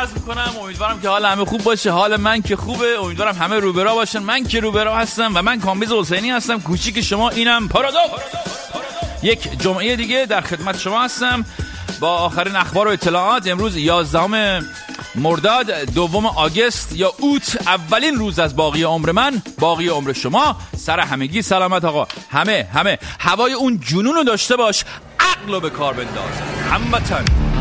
عرض میکنم امیدوارم که حال همه خوب باشه. حال من که خوبه، امیدوارم همه روبرا باشن. من که روبرا هستم و من کامبیز حسینی هستم، کوچیک شما اینم پارادوکس. یک جمعه دیگه در خدمت شما هستم با آخرین اخبار و اطلاعات. امروز 11 مرداد، 2 آگوست یا اوت، اولین روز از باقی عمر من، باقی عمر شما. سر همگی سلامت آقا. همه هوای اون جنونو داشته باش، عقلو به کار بنداز. هموطن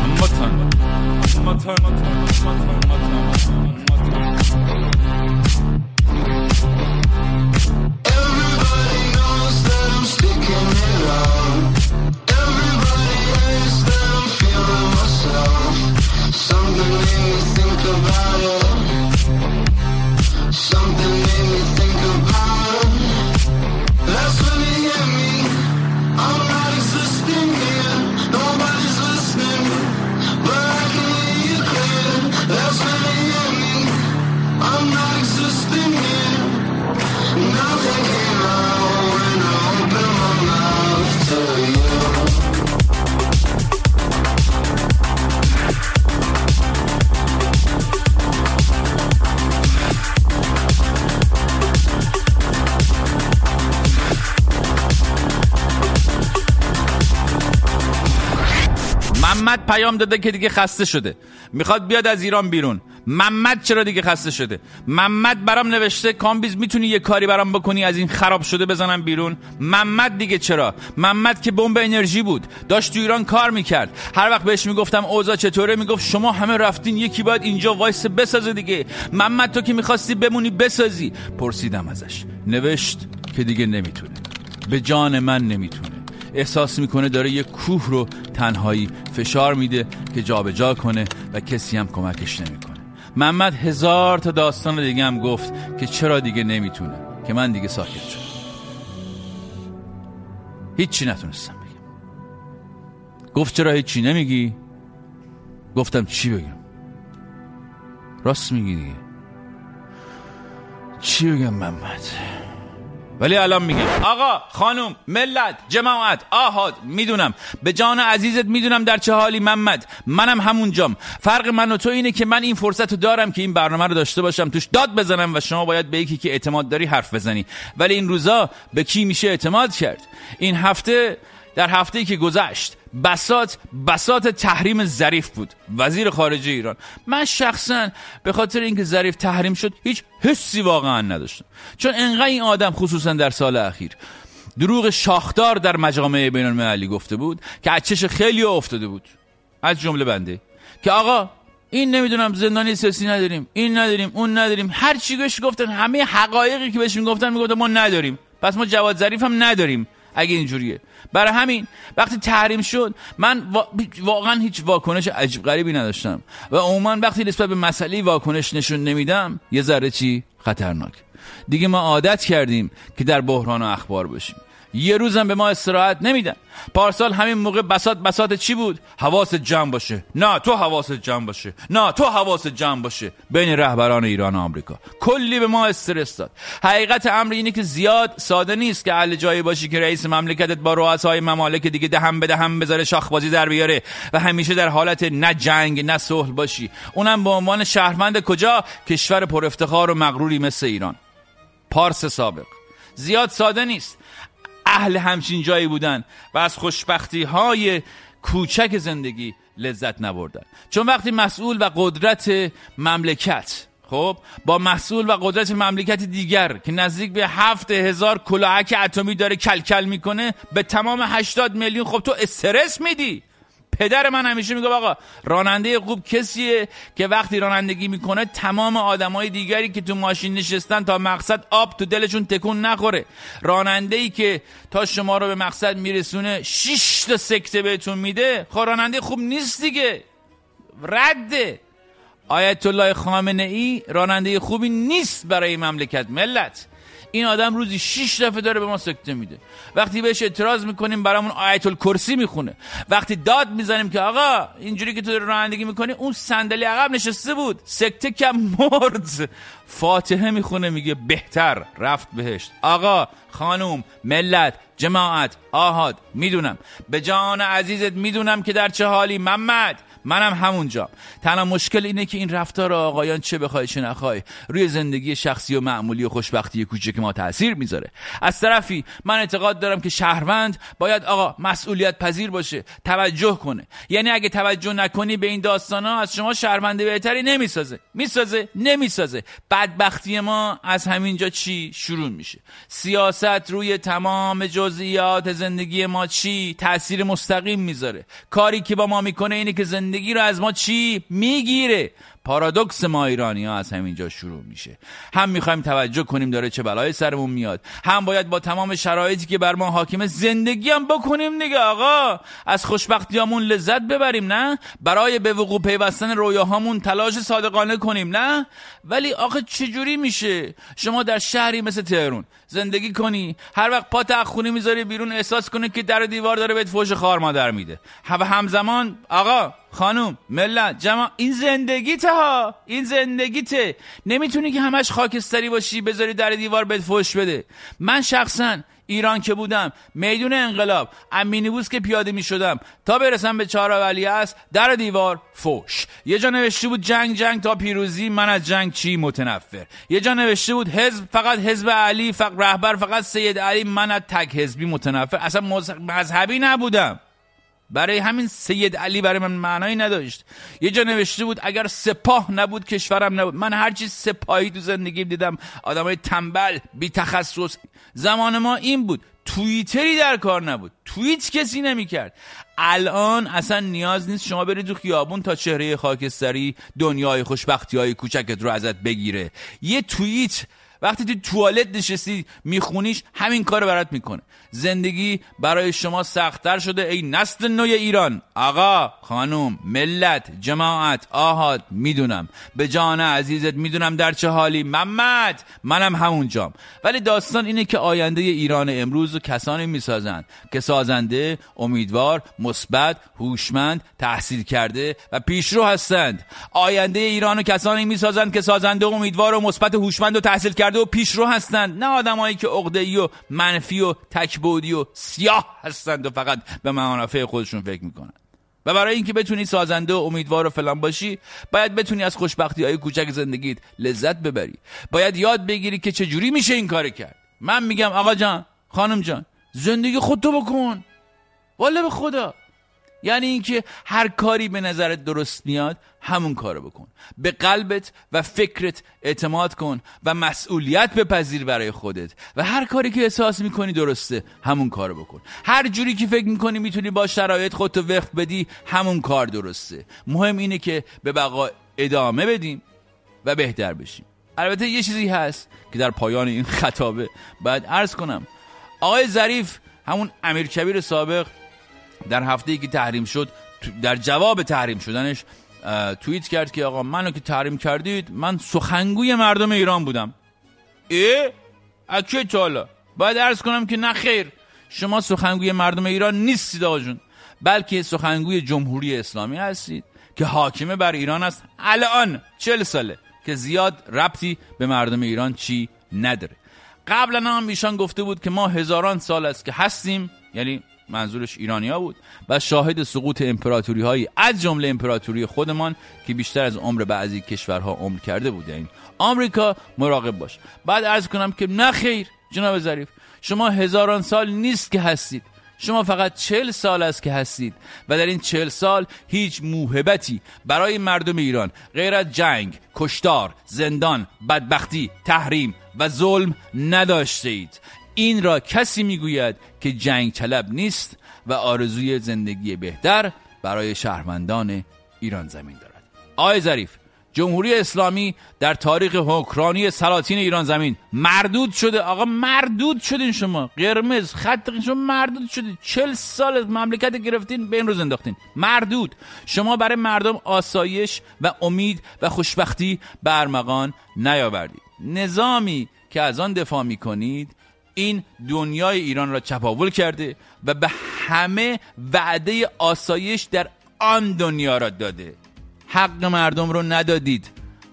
محمد پیام داده که دیگه خسته شده، میخواد بیاد از ایران بیرون. محمد چرا دیگه خسته شده؟ محمد برام نوشته کامبیز میتونی یه کاری برام بکنی از این خراب شده بزنم بیرون؟ محمد دیگه چرا؟ محمد که بمب انرژی بود، داشت تو ایران کار میکرد. هر وقت بهش میگفتم اوضاع چطوره میگفت شما همه رفتین، یکی باید اینجا وایس بسازه دیگه. محمد تو که میخواستی بمونی بسازی. پرسیدم ازش، نوشت که دیگه نمیتونه، به جان من نمیتونه. احساس میکنه داره یه کوه رو تنهایی فشار میده که جابجا کنه و کسی هم کمکش نمیکنه. محمد 1000 تا داستان دیگه هم گفت که چرا دیگه نمیتونه، که من دیگه ساکت شدم. هیچی نتونستم بگم. گفت چرا هیچی نمیگی؟ گفتم چی بگم؟ راست میگی دیگه، چی بگم محمد؟ ولی الان میگم آقا، خانم، ملت، جماعت، آهاد، میدونم به جان عزیزت، میدونم در چه حالی محمد. منم همونجام. فرق من و تو اینه که من این فرصت رو دارم که این برنامه رو داشته باشم، توش داد بزنم و شما باید به یکی که اعتماد داری حرف بزنی. ولی این روزا به کی میشه اعتماد کرد؟ این هفته، در هفته‌ای که گذشت، بساط تحریم ظریف بود، وزیر خارجه ایران. من شخصا به خاطر اینکه ظریف تحریم شد هیچ حسی واقعا نداشتم، چون انقدر این آدم خصوصا در سال اخیر دروغ شاخدار در مجامع بین المللی گفته بود که از چش خیلی افتاده بود، از جمله بنده، که آقا این نمیدونم زندانی سیاسی نداریم، این نداریم، اون نداریم. هر چی بهش گفتن، همه حقایقی که بهش میگفتن ما نداریم، پس ما جواد ظریف هم نداریم اگه اینجوریه. برای همین وقتی تحریم شد من واقعا هیچ واکنش عجیب غریبی نداشتم و عموما وقتی نسبت به مسئله واکنش نشون نمیدم یه ذره چی خطرناک. دیگه ما عادت کردیم که در بحران و اخبار باشیم. یه روزم به ما استراحت نمیدن. پارسال همین موقع بساط چی بود؟ حواست جمع باشه، نه تو حواست جمع باشه، نه تو حواست جمع باشه. بین رهبران ایران و آمریکا کلی به ما استرس داد. حقیقت امر اینه که زیاد ساده نیست که اهل جایی باشی که رئیس مملکتت با رؤسای ممالک دیگه دهم به دهم بذاره شاخبازی در بیاره و همیشه در حالت نه جنگ نه صلح باشی، اونم به عنوان شهروند کجا؟ کشور پر افتخار و مغروری مثل ایران. پارس سابق. زیاد ساده نیست اهل همچین جایی بودن و از خوشبختی کوچک زندگی لذت نبردن. چون وقتی مسئول و قدرت مملکت با مسئول و قدرت مملکت دیگر که نزدیک به 7000 کلاهک اتمی داره کلکل میکنه به تمام 80 میلیون، تو استرس میدی. پدر من همیشه میگه آقا راننده خوب کسیه که وقتی رانندگی میکنه تمام آدمای دیگری که تو ماشین نشستن تا مقصد آب تو دلشون تکون نخوره. راننده‌ای که تا شما رو به مقصد میرسونه 6 تا سکته بهتون میده، راننده خوب نیست دیگه، رده. آیت الله خامنه ای راننده خوبی نیست برای مملکت. ملت، این آدم روزی 6 دفعه داره به ما سکته میده. وقتی بهش اعتراض میکنیم برامون آیت الکرسی میخونه. وقتی داد میزنیم که آقا اینجوری که تو رانندگی میکنی اون صندلی عقب نشسته بود، سکته کم مرد. فاتحه میخونه میگه بهتر رفت بهشت. آقا، خانوم، ملت، جماعت، آحاد، میدونم، به جان عزیزت میدونم که در چه حالی محمد، منم همونجا. تنها مشکل اینه که این رفتار آقایان چه بخوای چه نخوای روی زندگی شخصی و معمولی و خوشبختی کوچک ما تأثیر میذاره. از طرفی من اعتقاد دارم که شهروند باید آقا مسئولیت پذیر باشه، توجه کنه. یعنی اگه توجه نکنی به این داستانا از شما شهروند بهتری نمیسازه. بدبختی ما از همینجا چی شروع میشه؟ سیاست روی تمام جزئیات زندگی ما چی تأثیر مستقیم میذاره؟ کاری که با ما میکنه اینه که زندگی رو از ما چی میگیره. پارادوکس ما ایرانی ها از همینجا شروع میشه. هم میخوایم توجه کنیم داره چه بلایی سرمون میاد، هم باید با تمام شرایطی که بر ما حاکمه زندگی هم بکنیم دیگه. آقا، از خوشبختیامون لذت ببریم، نه؟ برای به وقوع پیوستن رویاهامون تلاش صادقانه کنیم، نه؟ ولی آخه چجوری میشه شما در شهری مثل تهران زندگی کنی، هر وقت پا تخونی میذاری بیرون احساس کنی که در و دیوار داره بهت فوش خار مادر میده، و همزمان آقا، خانوم، ملت، جماعت، این زندگیته. نمیتونی که همش خاکستری باشی بذاری در دیوار بهت فوش بده. من شخصا ایران که بودم، میدون انقلاب، امینیبوس که پیاده می شدم تا برسم به چهار ولیعصر، در دیوار فوش. یه جا نوشته بود جنگ تا پیروزی، من از جنگ چی متنفر. یه جا نوشته بود حزب فقط حزب علی، رهبر فقط سید علی، من از تک حزبی متنفر. اصلا مذهبی نبودم، برای همین سید علی برای من معنایی نداشت. یه جا نوشته بود اگر سپاه نبود کشورم نبود. من هرچی سپاهی تو زندگیم دیدم آدمای تنبل بی تخصص. زمان ما این بود، توییتری در کار نبود، توییت کسی نمی‌کرد. الان اصلا نیاز نیست شما برید تو خیابون تا چهره خاکستری دنیای خوشبختی‌های کوچکت رو ازت بگیره. یه توییت وقتی تو توالت نشستی میخونیش همین کارو برات میکنه. زندگی برای شما سخت‌تر شده ای نسل نوی ایران. آقا، خانوم، ملت، جماعت، آحاد، میدونم، به جان عزیزت میدونم در چه حالی محمد، منم همونجام. ولی داستان اینه که آینده ایران امروز رو کسانی میسازن که سازنده، امیدوار، مثبت، هوشمند، تحصیل کرده و پیشرو هستند. آینده ایران رو کسانی میسازن که سازنده، امیدوار و مثبت، هوشمند و تحصیل کرده و پیشرو هستند، نه آدمایی که عقده‌ای و منفی و تکبودی و سیاه هستند و فقط به منافع خودشون فکر میکنن. و برای اینکه بتونی سازنده و امیدوار و فلان باشی، باید بتونی از خوشبختی‌های کوچک زندگیت لذت ببری. باید یاد بگیری که چجوری میشه این کار کرد. من میگم آقا جان، خانم جان، زندگی خودتو بکن، والله به خدا. یعنی اینکه هر کاری به نظرت درست میاد همون کارو بکن. به قلبت و فکرت اعتماد کن و مسئولیت بپذیر برای خودت و هر کاری که احساس میکنی درسته همون کارو بکن. هر جوری که فکر میکنی میتونی با شرایط خودتو وقف بدی همون کار درسته. مهم اینه که به بقا ادامه بدیم و بهتر بشیم. البته یه چیزی هست که در پایان این خطابه باید عرض کنم. آقای ظریف، همون امیرکبیر سابق، در هفته‌ای که تحریم شد، در جواب تحریم شدنش توییت کرد که آقا منو که تحریم کردید من سخنگوی مردم ایران بودم. اکی تالا باید عرض کنم که نه خیر، شما سخنگوی مردم ایران نیستید آقا جون، بلکه سخنگوی جمهوری اسلامی هستید که حاکمه بر ایران است الان 40 ساله که زیاد ربطی به مردم ایران چی نداره. قبلا هم ایشان گفته بود که ما هزاران سال است که هستیم، یعنی منظورش ایرانیا بود، و شاهد سقوط امپراتوری هایی از جمله امپراتوری خودمان که بیشتر از عمر بعضی کشورها عمر کرده بود. یعنی آمریکا مراقب باش. بعد عرض کنم که نه خیر جناب ظریف، شما هزاران سال نیست که هستید، شما فقط 40 سال است که هستید و در این 40 سال هیچ موهبتی برای مردم ایران غیر از جنگ، کشتار، زندان، بدبختی، تحریم و ظلم نداشته اید. این را کسی میگوید که جنگ طلب نیست و آرزوی زندگی بهتر برای شهروندان ایران زمین دارد. آقای ظریف، جمهوری اسلامی در تاریخ حکمرانی سلاطین ایران زمین مردود شده. آقا مردود شدین شما، قرمز خط شما مردود شدین. 40 سال مملکت گرفتین، به این روز انداختین. مردود. شما برای مردم آسایش و امید و خوشبختی به ارمغان نیاوردید. نظامی که از آن دفاع میکنید این دنیای ایران را چپاول کرده و به همه وعده آسایش در آن دنیا را داده. حق مردم رو ندادید.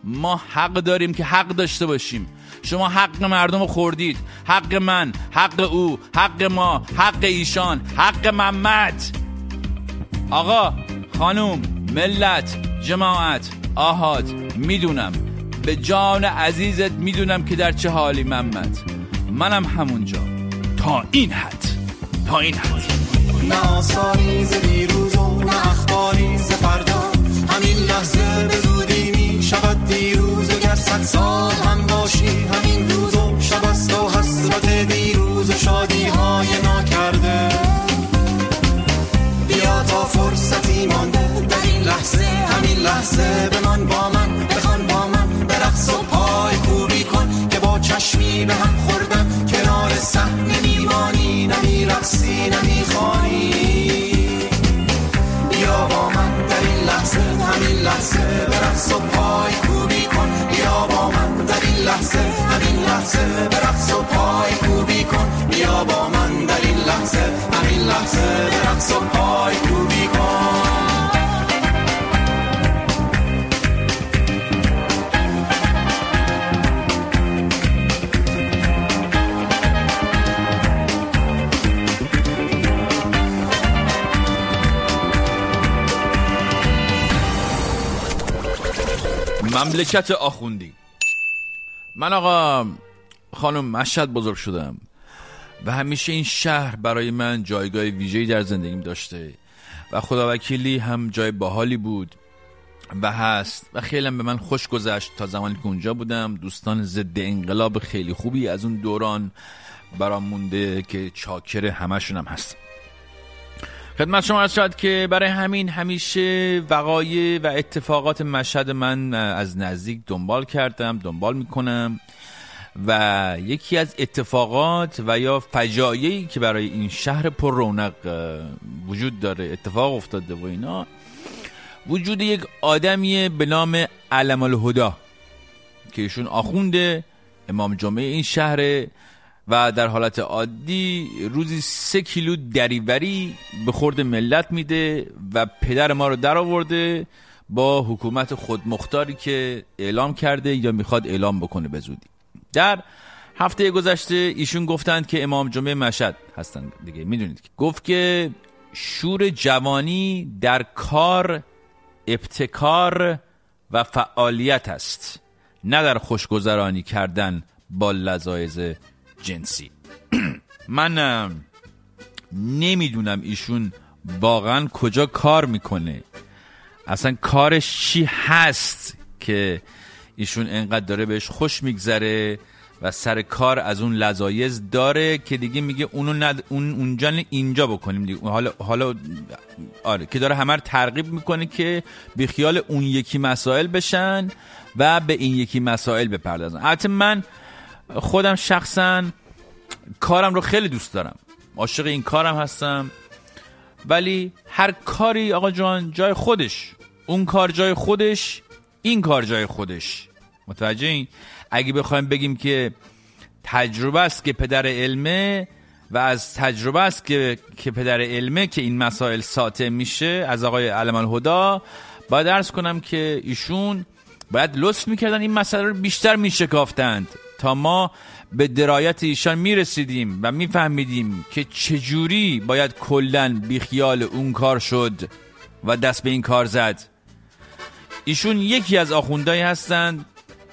ما حق داریم که حق داشته باشیم. شما حق مردم رو خوردید، حق من، حق او، حق ما، حق ایشان، حق محمد. آقا، خانوم، ملت، جماعت، آحاد، میدونم، به جان عزیزت میدونم که در چه حالی محمد. منم همونجا، تا این حد. نه آثاری ز دیروز و نه اخباری ز فردا، همین لحظه به زودی می شود دیروز و گر 100 سال هم باشی همین روز و شب است و حسرت دیروز و شادی های ناکرده. بیا تا فرصتی مانده در این لحظه، همین لحظه بمان با من، بخوان با من، برقص و پای کوبی کن که با چشمی به هم خوردن کنار صحنه میمانی، نمیرقصی نمیخوانی. بیا با من در این لحظه، همین لحظه برقص و پای کوبی کن. بیا با من در این لحظه، همین لحظه برقص و پای کوبی کن. بیا با من در این لحظه، همین لحظه برقص و پای کوبی کن. مملکت آخوندی. من آقا خانم مشهد بزرگ شدم و همیشه این شهر برای من جایگاه ویژه‌ای در زندگیم داشته و خداوکیلی هم جای باحالی بود و هست و خیلی هم به من خوش گذشت تا زمانی که اونجا بودم. دوستان ضد انقلاب خیلی خوبی از اون دوران برام مونده که چاکر همشون هم هستم. خدمت شما عرض شد که برای همین همیشه وقایع و اتفاقات مشهد من از نزدیک دنبال میکنم و یکی از اتفاقات و یا فجایعی که برای این شهر پر رونق وجود داره اتفاق افتاده و اینا، وجود یک آدمیه به نام علم الهدی که ایشون آخونده امام جمعه این شهره و در حالت عادی روزی 3 کیلو دریوری به خورد ملت میده و پدر ما رو در آورده با حکومت خودمختاری که اعلام کرده یا میخواد اعلام بکنه به زودی. در هفته گذشته ایشون گفتند که امام جمعه مشهد هستن دیگه، میدونید که گفت که شور جوانی در کار، ابتکار و فعالیت است، نه در خوشگذرانی کردن با لذایذ جنسی. من نمیدونم ایشون واقعا کجا کار میکنه، اصلا کارش چی هست که ایشون انقدر داره بهش خوش میگذره و سر کار از اون لذایذ داره که دیگه میگه اونو اونجا اینجا بکنیم دیگه. حالا آره که داره همه رو ترغیب میکنه که بی خیال اون یکی مسائل بشن و به این یکی مسائل بپردازن. البته من خودم شخصا کارم رو خیلی دوست دارم، عاشق این کارم هستم، ولی هر کاری آقا جان جای خودش، اون کار جای خودش، این کار جای خودش. متوجه این؟ اگه بخوایم بگیم که تجربه است که پدر علمه و از تجربه است که پدر علمه که این مسائل ساطع میشه از آقای علم الهدی، باید عرض کنم که ایشون باید لطف میکردن این مسئله رو بیشتر میشکافتند تا ما به درایت ایشان میرسیدیم و میفهمیدیم که چجوری باید کلن بیخیال اون کار شد و دست به این کار زد. ایشون یکی از آخوندایی هستند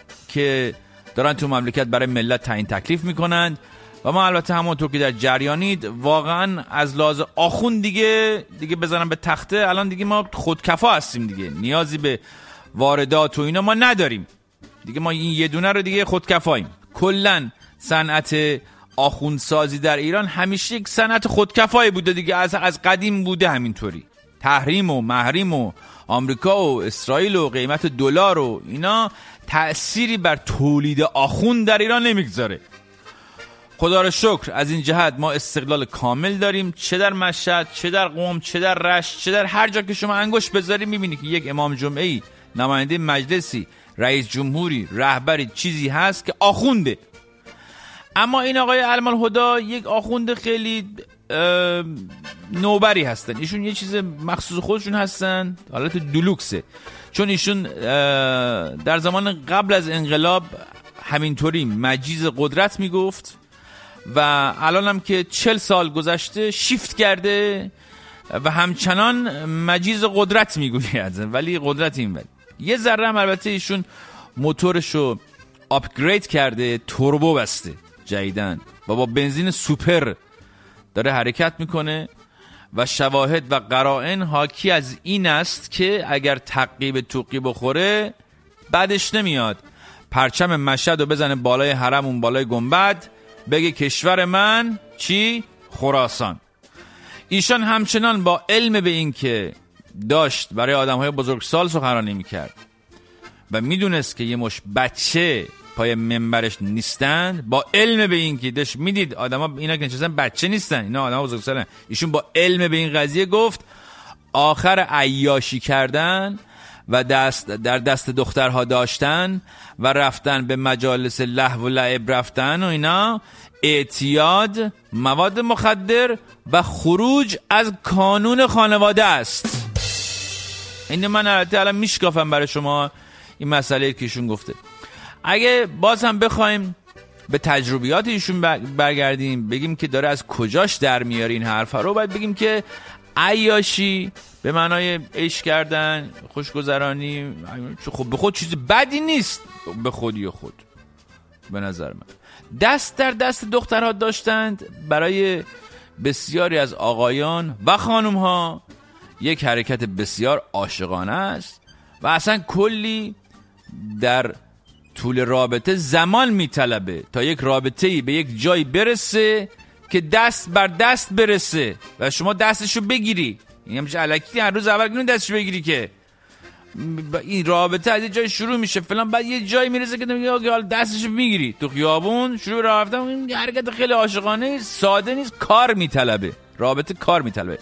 که دارن تو مملکت برای ملت تعیین تکلیف میکنند و ما البته همونطور که در جریانید واقعا از لحاظ آخوند دیگه بزنم به تخته، الان دیگه ما خودکفا هستیم دیگه، نیازی به واردات و اینا ما نداریم دیگه، ما این یه دونه رو دیگه خودکفاییم. کلن صنعت آخوندسازی در ایران همیشه یک صنعت خودکفایی بوده دیگه، از قدیم بوده همینطوری. تحریم و محریم و آمریکا و اسرائیل و قیمت دلار و اینا تأثیری بر تولید آخوند در ایران نمیگذاره. خدا رو شکر از این جهت ما استقلال کامل داریم، چه در مشهد، چه در قم، چه در رشت، چه در هر جا که شما انگشت بذاری میبینی که یک امام جمعه‌ای، نماینده مجلسی، رئیس جمهوری، رهبری چیزی هست که آخونده. اما این آقای علم الهدی یک آخوند خیلی نوبری هستن. ایشون یه چیز مخصوص خودشون هستن، حالت دلوکسه، چون ایشون در زمان قبل از انقلاب همینطوری مجیز قدرت میگفت و الان هم که 40 سال گذشته شیفت کرده و همچنان مجیز قدرت میگوید، ولی قدرت این ولی یه ذره هم البته ایشون موتورشو آپگرید کرده، توربو بسته جدیدن و با بنزین سوپر داره حرکت میکنه و شواهد و قرائن حاکی از این است که اگر تقی توقی بخوره بعدش نمیاد پرچم مشهد رو بزنه بالای حرم، اون بالای گنبد، بگه کشور من چی؟ خراسان. ایشان همچنان با علم به این که داشت برای آدم‌های بزرگسال سخنرانی میکرد و میدونست که یه مش بچه پای منبرش نیستن، با علم به این که داشت میدید آدما اینا که نشستن بچه نیستن، اینا آدما بزرگسالن، ایشون با علم به این قضیه گفت آخر عیاشی کردن و در دست دخترها داشتن و رفتن به مجالس لهو و لعب رفتن و اینا، اعتیاد، مواد مخدر و خروج از کانون خانواده است. این من الان میشکافم برای شما این مسئله که ایشون گفته. اگه باز هم بخوایم به تجربیات ایشون برگردیم، بگیم که داره از کجاش در میاره این حرفا رو، باید بگیم که عیاشی به معنای عیش کردن، خوشگذرانی، خب به خود چیز بدی نیست، به خودی و خود به نظر من. دست در دست دخترها داشتند برای بسیاری از آقایان و خانومها یک حرکت بسیار عاشقانه است و اصلا کلی در طول رابطه زمان میطلبه تا یک رابطه‌ای به یک جایی برسه که دست بر دست برسه و شما دستشو بگیری. این همش الکی هر روز اول که دستشو بگیری که این رابطه از یه جای شروع میشه فلان، بعد یه جایی میرسه که حالا دستشو میگیری تو خیابون شروع راه رفتن. این حرکت خیلی عاشقانه ساده نیست، کار میطلبه، رابطه کار میطلبه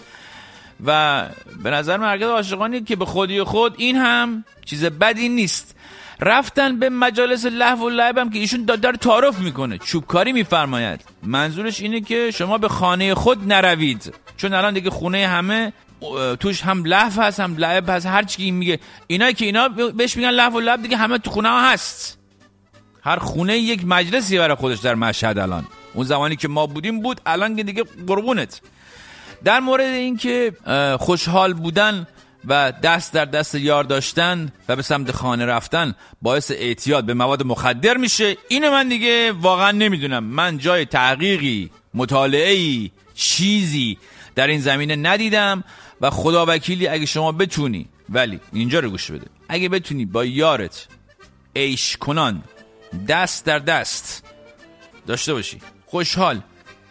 و به نظر من حرکت عاشقانه که به خودی خود این هم چیز بدی نیست. رفتن به مجالس لهو و لعب هم که ایشون داره تعارف میکنه، چوبکاری میفرماید، منظورش اینه که شما به خانه خود نروید، چون الان دیگه خونه همه توش هم لهو هست هم لعب هست، هر چی که این میگه اینا که اینا بهش میگن لهو و لعب، دیگه همه تو خونه ها هست، هر خونه یک مجلسی برای خودش در مشهد. الان اون زمانی که ما بودیم بود، الان که دیگه قربونت. در مورد این که خوشحال بودن و دست در دست یار داشتن و به سمت خانه رفتن باعث اعتیاد به مواد مخدر میشه، اینو من دیگه واقعا نمیدونم. من جای تحقیقی، مطالعه‌ای، چیزی در این زمینه ندیدم و خدا وکیلی اگه شما بتونی، ولی اینجا رو گوش بده، اگه بتونی با یارت عیش کنان دست در دست داشته باشی، خوشحال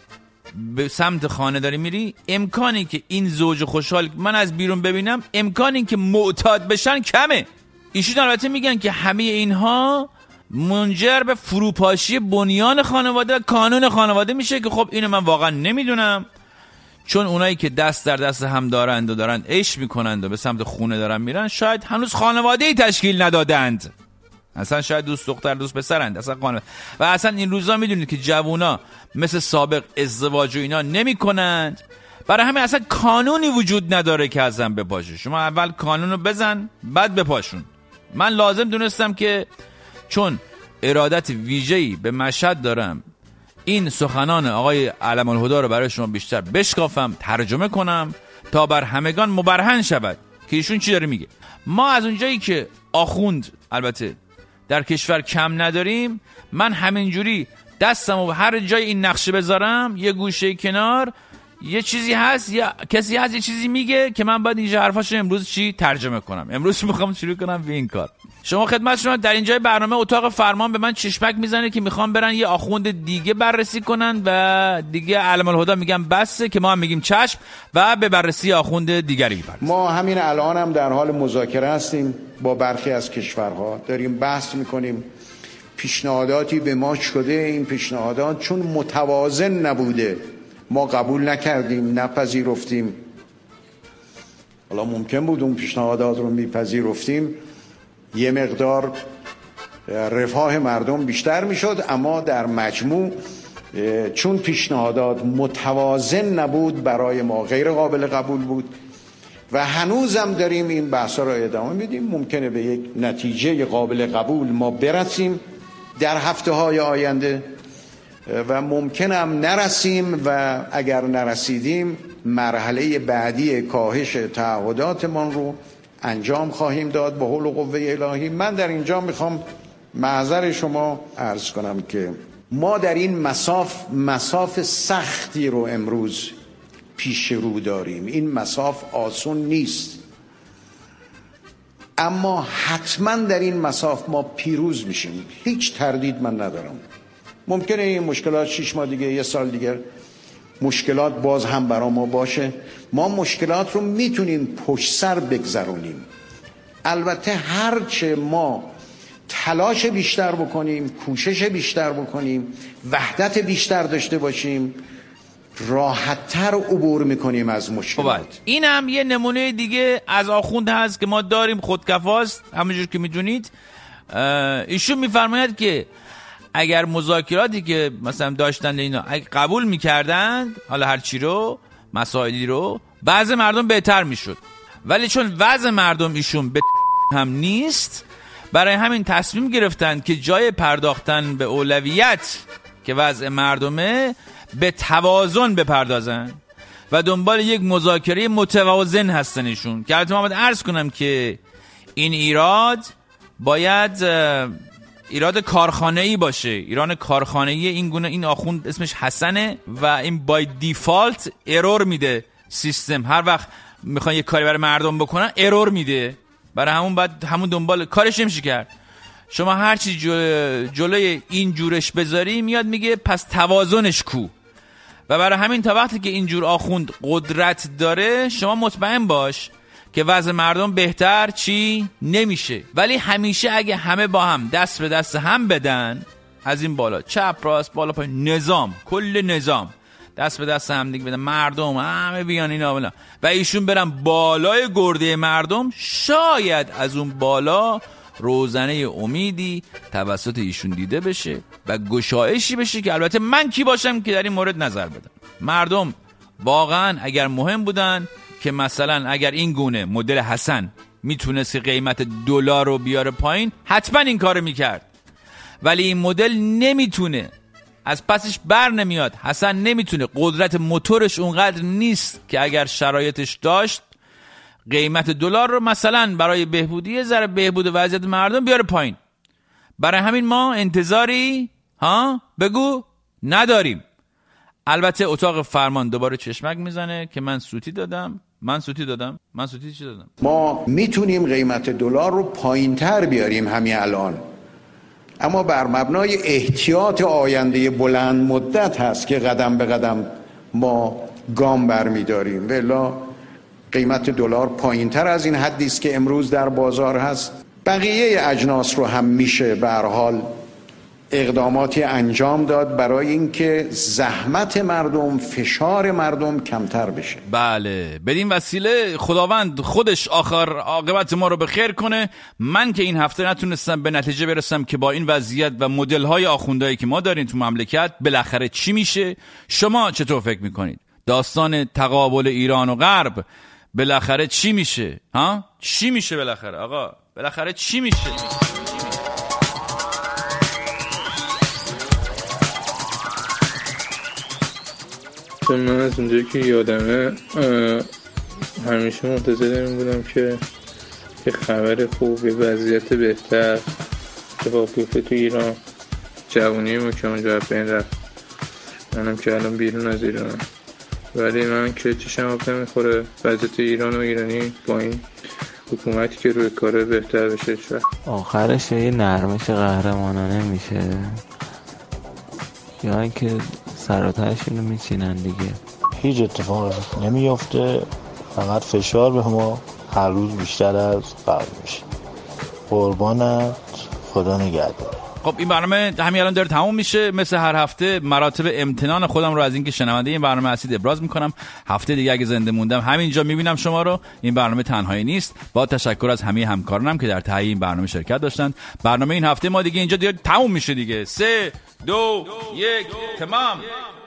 به سمت خانه داری میری، امکانی که این زوج خوشحال من از بیرون ببینم، امکانی که معتاد بشن کمه. ایشون البته میگن که همه اینها منجر به فروپاشی بنیان خانواده و کانون خانواده میشه که خب اینو من واقعا نمیدونم، چون اونایی که دست در دست هم دارند و دارن عیش میکنند و به سمت خونه دارن میرن، شاید هنوز خانواده‌ای تشکیل ندادند، اصلا شاید دوست دختر دوست پسرند اصلا خانواده. و اصلا این روزا میدونید که جوونا مثل سابق ازدواج و اینا نمی کنند، برای همین اصلا قانونی وجود نداره که ازم بپاشه. شما اول قانونو بزن بعد بپاشون. من لازم دونستم که چون ارادت ویژه‌ای به مشهد دارم، این سخنان آقای علم الهدی رو برای شما بیشتر بشکافم، ترجمه کنم تا بر همگان مبرهن شود که ایشون چی داره میگه. ما از اونجایی که آخوند البته در کشور کم نداریم، من همینجوری دستمو هر جای این نقشه بذارم یه گوشه کنار یه چیزی هست یا کسی هست یه چیزی میگه که من باید اینجا حرفاشو امروز چی ترجمه کنم. امروز میخوام شروع کنم به این کار. شما خدمت شما در اینجای برنامه اتاق فرمان به من چشمک میزنه که میخوام برن یه آخوند دیگه بررسی کنن و دیگه علم الهدی میگم بسه، که ما هم میگیم چشم و به بررسی آخوند دیگری میپردازیم. ما همین الان هم در حال مذاکره هستیم با برخی از کشورها، داریم بحث میکنیم، پیشنهاداتی به ما شده، این پیشنهادات چون متوازن نبوده ما قبول نکردیم، نپذیرفتیم. حالا ممکن بود اون پیشنهادات رو میپذیرفتیم یه مقدار رفاه مردم بیشتر میشد، اما در مجموع چون پیشنهادات متوازن نبود برای ما غیر قابل قبول بود و هنوزم داریم این بحثا را ادامه میدیم. ممکنه به یک نتیجه قابل قبول ما برسیم در هفته‌های آینده و ممکنه هم نرسیم و اگر نرسیدیم مرحله بعدی کاهش تعهداتمان رو انجام خواهیم داد به حول و قوه الهی. من در اینجا میخوام معذر شما عرض کنم که ما در این مساف سختی رو امروز پیش رو داریم. این مساف آسون نیست، اما حتما در این مساف ما پیروز میشیم، هیچ تردید من ندارم. ممکنه این مشکلات 6 ماه دیگه، 1 سال دیگه مشکلات باز هم برا ما باشه. ما مشکلات رو میتونیم پشت سر بگذرونیم. البته هرچه ما تلاش بیشتر بکنیم، کوشش بیشتر بکنیم، وحدت بیشتر داشته باشیم، راحت‌تر عبور میکنیم از مشکلات. این هم یه نمونه دیگه از آخوند هست که ما داریم، خودکفاست. همونجور که میدونید ایشون میفرماید که اگر مذاکراتی که مثلا داشتن اینا قبول میکردند، حالا هر چی رو، مسائلی رو، وضع مردم بهتر میشد، ولی چون وضع مردم ایشون به هم نیست، برای همین تصمیم گرفتن که جای پرداختن به اولویت که وضع مردمه، به توازن بپردازن و دنبال یک مذاکره متوازن هستن ایشون. که البته من باید عرض کنم که این ایراد باید ایراد کارخانه‌ای باشه. ایران کارخانه‌ای این گونه، این آخوند اسمش حسنه و این بای دیفالت ارور میده سیستم. هر وقت میخوان یه کاری برای مردم بکنن ارور میده، برای همون بعد همون دنبال کارش نمیشه کرد. شما هر چی جلوی این جورش بذاری میاد میگه پس توازنش کو. و برای همین تا وقتی که اینجور آخوند قدرت داره، شما مطمئن باش که وضع مردم بهتر چی نمیشه. ولی همیشه اگه همه با هم دست به دست هم بدن، از این بالا چپ راست بالا پایین، نظام، کل نظام دست به دست هم دیگه بدن، مردم همه بیان اینا بلا و ایشون برن بالای گرده مردم، شاید از اون بالا روزنه امیدی توسط ایشون دیده بشه و گشایشی بشه که البته من کی باشم که در این مورد نظر بدم. مردم واقعا اگر مهم بودن که مثلا اگر این گونه مدل حسن میتونست قیمت دلار رو بیاره پایین، حتما این کارو میکرد. ولی این مدل نمیتونه، از پسش بر نمیاد. حسن نمیتونه، قدرت موتورش اونقدر نیست که اگر شرایطش داشت قیمت دلار رو مثلا برای بهبودی ذره بهبود وضعیت مردم بیاره پایین. برای همین ما انتظاری بگو نداریم. البته اتاق فرمان دوباره چشمک میزنه که من سوتی دادم. چی دادم؟ ما میتونیم قیمت دلار رو پایین‌تر بیاریم همین الان، اما بر مبنای احتیاط آینده بلند مدت هست که قدم به قدم ما گام برمی‌داریم. والا قیمت دلار پایین‌تر از این حدی است که امروز در بازار هست. بقیه اجناس رو هم میشه به هر حال اقداماتی انجام داد برای اینکه زحمت مردم، فشار مردم کمتر بشه. بله، بدین وسیله خداوند خودش آخر عاقبت ما رو به خیر کنه. من که این هفته نتونستم به نتیجه برسم که با این وضعیت و مدل‌های آخوندایی که ما داریم تو مملکت بالاخره چی میشه. شما چطور فکر میکنید؟ داستان تقابل ایران و غرب بالاخره چی میشه؟ چی میشه بالاخره آقا؟ بالاخره چی میشه؟ من از اونجایی که یادمه همیشه منتظر این بودم که یه خبر خوب، یه وضعیت بهتر اتفاق بیفته تو ایران. جوونی ما که اونجا بین رفت، منم که الان بیرون از ایرانم، ولی من که چشم آب نمیخوره وضعیت ایران و ایرانی با این حکومتی که روی کاره بهتر بشه. آخرش یه نرمش قهرمانانه میشه یا اینکه سر و تهشونو میچینن دیگه. هیچ اتفاقی نمیافته، فقط فشار به ما هر روز بیشتر از قبل میشه. قربانت، خدا نگهدار. خب این برنامه همین الان داره تموم میشه. مثل هر هفته مراتب امتنان خودم رو از اینکه شنونده این برنامه هستید ابراز میکنم. هفته دیگه اگه زنده موندم همینجا میبینم شما رو. این برنامه تنهایی نیست. با تشکر از همه همکارانم که در تهیه این برنامه شرکت داشتن. برنامه این هفته ما دیگه اینجا دیگه تموم میشه دیگه. 3 2 1 تمام.